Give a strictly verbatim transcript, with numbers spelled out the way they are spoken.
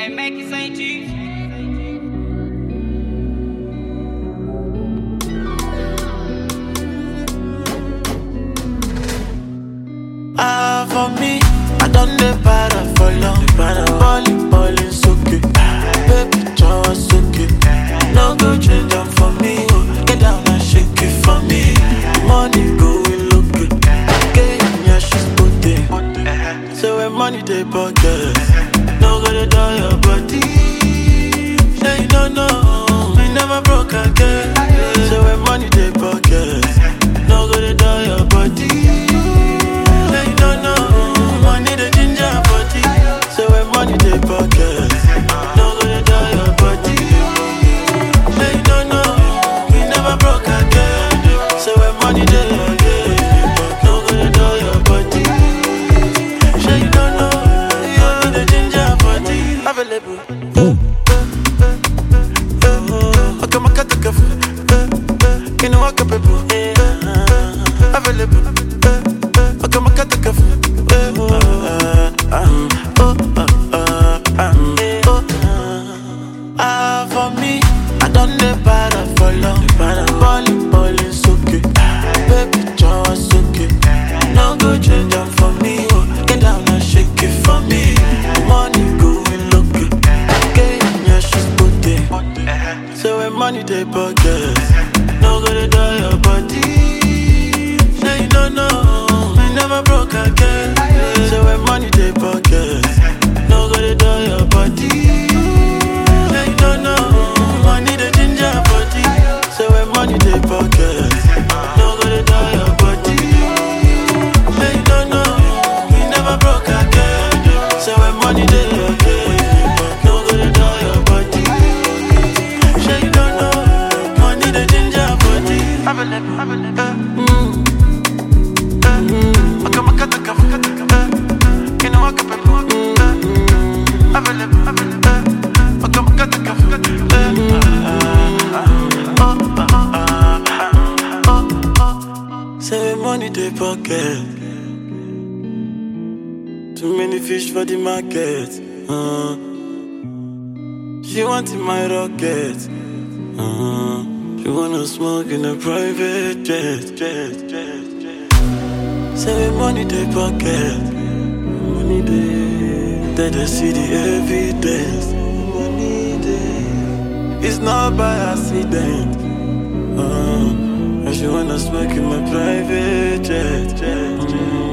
Hey, make it Saint Chiefs. Ah, for me, I don't need para for long. Ballin', ballin', so okay. Baby, Jawa, so okay. No go change them for me. Oh. Get down and shake it for me. Money going look good. Okay, yeah, she's good there. So when money they pocket, no go to die your body. Say no, no, we never broke again. So when money they pocket, no go to die your body. Money they pocket, no gonna die your body. Say no no, we never broke again. So when money they pocket, no gonna die your body. Say no no, you need the ginger body available. Okay, my cat take a you know what capable available. Okay, my cat take a Ah, for me, I don't need para for long. Ballin', ballin', so okay. Baby, just okay. No go change them for me. Oh. Get down and shake it for me. Money going look good. Okay, yeah, she's good there. So when money they pocket, no go to die your body. Say no, no, we never broke again. So when money they pocket, no go to die your body. Money they pocket, no gonna die your body. Say no no, we never broke again. So when money they pocket, no gonna die your body. Say no no, money they ginger body. Available, available. Mm. Mm. Okay, my cat take a, you know what can be. Available, available. Okay, my cat take a. Say money they pocket. Too many fish for the market. Uh, she wanted my rocket. Uh, she wanna smoke in a private jet, jet, jet, jet. Say money they pocket. Money they, they they see the evidence. Money they, it's not by accident. Uh, and she wanna smoke in my private jet, jet, jet.